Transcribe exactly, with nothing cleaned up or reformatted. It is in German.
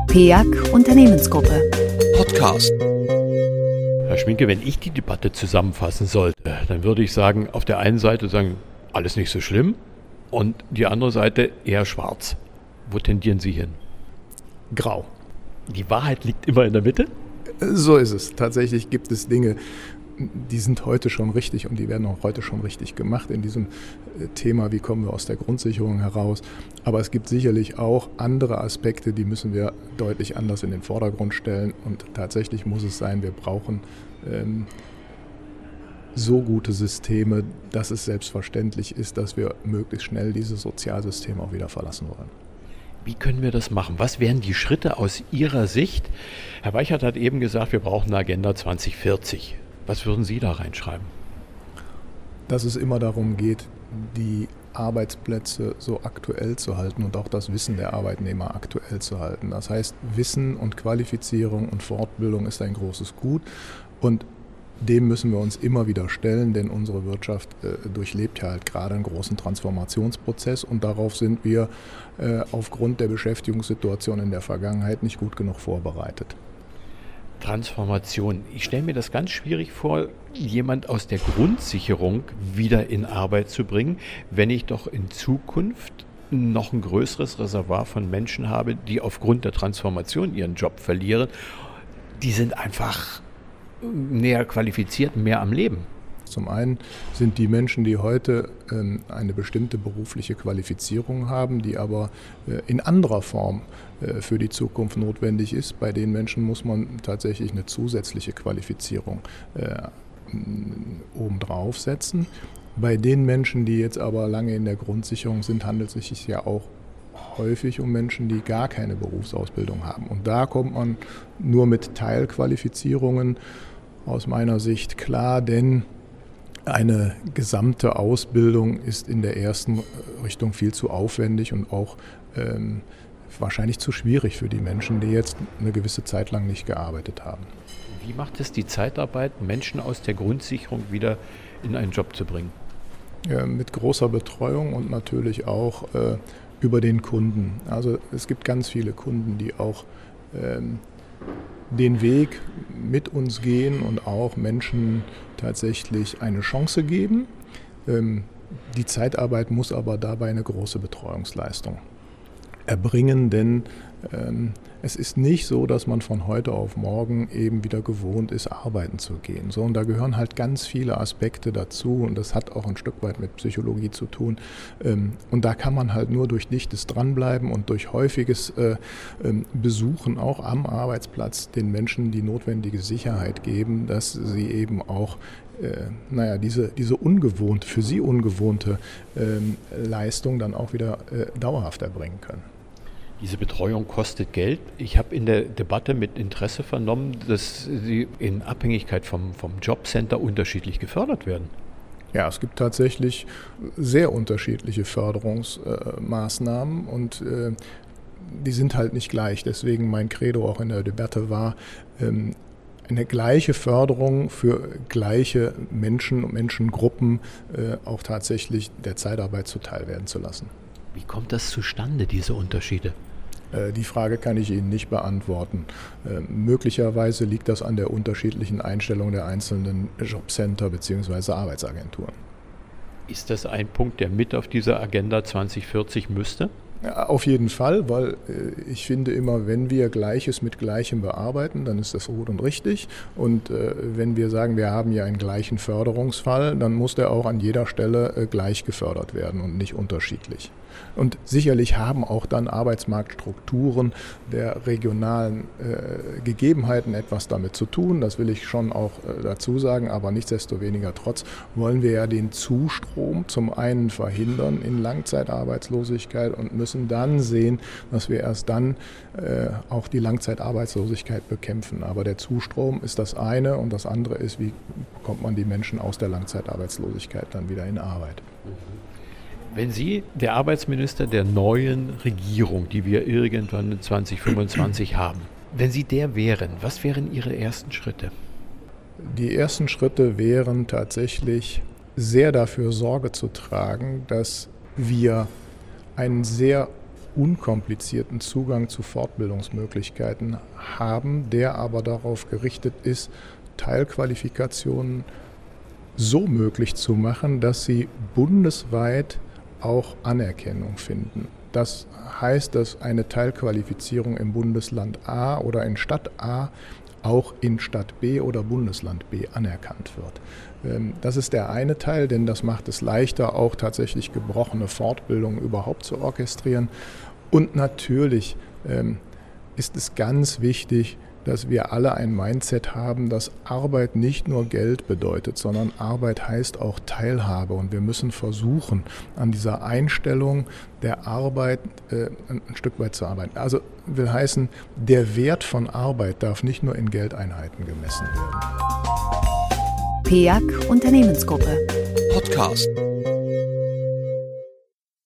P E A C Unternehmensgruppe. Podcast. Herr Schminke, wenn ich die Debatte zusammenfassen sollte, dann würde ich sagen, auf der einen Seite sagen, alles nicht so schlimm und die andere Seite eher schwarz. Wo tendieren Sie hin? Grau. Die Wahrheit liegt immer in der Mitte? So ist es. Tatsächlich gibt es Dinge, die sind heute schon richtig und die werden auch heute schon richtig gemacht in diesem Thema, wie kommen wir aus der Grundsicherung heraus. Aber es gibt sicherlich auch andere Aspekte, die müssen wir deutlich anders in den Vordergrund stellen. Und tatsächlich muss es sein, wir brauchen ähm, so gute Systeme, dass es selbstverständlich ist, dass wir möglichst schnell dieses Sozialsystem auch wieder verlassen wollen. Wie können wir das machen? Was wären die Schritte aus Ihrer Sicht? Herr Weichert hat eben gesagt, wir brauchen eine Agenda zwanzig vierzig. Was würden Sie da reinschreiben? Dass es immer darum geht, die Arbeitsplätze so aktuell zu halten und auch das Wissen der Arbeitnehmer aktuell zu halten. Das heißt, Wissen und Qualifizierung und Fortbildung ist ein großes Gut und dem müssen wir uns immer wieder stellen, denn unsere Wirtschaft äh, durchlebt ja halt gerade einen großen Transformationsprozess und darauf sind wir äh, aufgrund der Beschäftigungssituation in der Vergangenheit nicht gut genug vorbereitet. Transformation. Ich stelle mir das ganz schwierig vor, jemand aus der Grundsicherung wieder in Arbeit zu bringen, wenn ich doch in Zukunft noch ein größeres Reservoir von Menschen habe, die aufgrund der Transformation ihren Job verlieren. Die sind einfach näher qualifiziert, mehr am Leben. Zum einen sind die Menschen, die heute ähm, eine bestimmte berufliche Qualifizierung haben, die aber äh, in anderer Form äh, für die Zukunft notwendig ist. Bei den Menschen muss man tatsächlich eine zusätzliche Qualifizierung äh, obendrauf setzen. Bei den Menschen, die jetzt aber lange in der Grundsicherung sind, handelt es sich ja auch häufig um Menschen, die gar keine Berufsausbildung haben. Und da kommt man nur mit Teilqualifizierungen aus meiner Sicht klar, denn eine gesamte Ausbildung ist in der ersten Richtung viel zu aufwendig und auch ähm, wahrscheinlich zu schwierig für die Menschen, die jetzt eine gewisse Zeit lang nicht gearbeitet haben. Wie macht es die Zeitarbeit, Menschen aus der Grundsicherung wieder in einen Job zu bringen? Ja, mit großer Betreuung und natürlich auch äh, über den Kunden. Also es gibt ganz viele Kunden, die auch ähm, den Weg mit uns gehen und auch Menschen tatsächlich eine Chance geben. Ähm, die Zeitarbeit muss aber dabei eine große Betreuungsleistung erbringen, denn ähm, es ist nicht so, dass man von heute auf morgen eben wieder gewohnt ist, arbeiten zu gehen. So, und da gehören halt ganz viele Aspekte dazu und das hat auch ein Stück weit mit Psychologie zu tun. Ähm, und da kann man halt nur durch dichtes Dranbleiben und durch häufiges äh, ähm, Besuchen auch am Arbeitsplatz den Menschen die notwendige Sicherheit geben, dass sie eben auch äh, naja, diese, diese ungewohnte, für sie ungewohnte ähm, Leistung dann auch wieder äh, dauerhaft erbringen können. Diese Betreuung kostet Geld. Ich habe in der Debatte mit Interesse vernommen, dass sie in Abhängigkeit vom, vom Jobcenter unterschiedlich gefördert werden. Ja, es gibt tatsächlich sehr unterschiedliche Förderungsmaßnahmen äh, und äh, die sind halt nicht gleich. Deswegen mein Credo auch in der Debatte war, ähm, eine gleiche Förderung für gleiche Menschen und Menschengruppen äh, auch tatsächlich der Zeitarbeit zuteil werden zu lassen. Wie kommt das zustande, diese Unterschiede? Die Frage kann ich Ihnen nicht beantworten. Äh, möglicherweise liegt das an der unterschiedlichen Einstellung der einzelnen Jobcenter bzw. Arbeitsagenturen. Ist das ein Punkt, der mit auf dieser Agenda zwanzig vierzig müsste? Ja, auf jeden Fall, weil äh, ich finde immer, wenn wir Gleiches mit Gleichem bearbeiten, dann ist das gut und richtig. Und äh, wenn wir sagen, wir haben hier einen gleichen Förderungsfall, dann muss der auch an jeder Stelle äh, gleich gefördert werden und nicht unterschiedlich. Und sicherlich haben auch dann Arbeitsmarktstrukturen der regionalen äh, Gegebenheiten etwas damit zu tun. Das will ich schon auch äh, dazu sagen. Aber nichtsdestoweniger trotz wollen wir ja den Zustrom zum einen verhindern in Langzeitarbeitslosigkeit und müssen dann sehen, dass wir erst dann äh, auch die Langzeitarbeitslosigkeit bekämpfen. Aber der Zustrom ist das eine und das andere ist, wie bekommt man die Menschen aus der Langzeitarbeitslosigkeit dann wieder in Arbeit. Wenn Sie der Arbeitsminister der neuen Regierung, die wir irgendwann zwanzig fünfundzwanzig haben, wenn Sie der wären, was wären Ihre ersten Schritte? Die ersten Schritte wären tatsächlich sehr dafür Sorge zu tragen, dass wir einen sehr unkomplizierten Zugang zu Fortbildungsmöglichkeiten haben, der aber darauf gerichtet ist, Teilqualifikationen so möglich zu machen, dass sie bundesweit auch Anerkennung finden. Das heißt, dass eine Teilqualifizierung im Bundesland A oder in Stadt A auch in Stadt B oder Bundesland B anerkannt wird. Das ist der eine Teil, denn das macht es leichter, auch tatsächlich gebrochene Fortbildungen überhaupt zu orchestrieren. Und natürlich ist es ganz wichtig, dass wir alle ein Mindset haben, dass Arbeit nicht nur Geld bedeutet, sondern Arbeit heißt auch Teilhabe. Und wir müssen versuchen, an dieser Einstellung der Arbeit äh, ein Stück weit zu arbeiten. Also will heißen, der Wert von Arbeit darf nicht nur in Geldeinheiten gemessen werden. P E A C Unternehmensgruppe Podcast.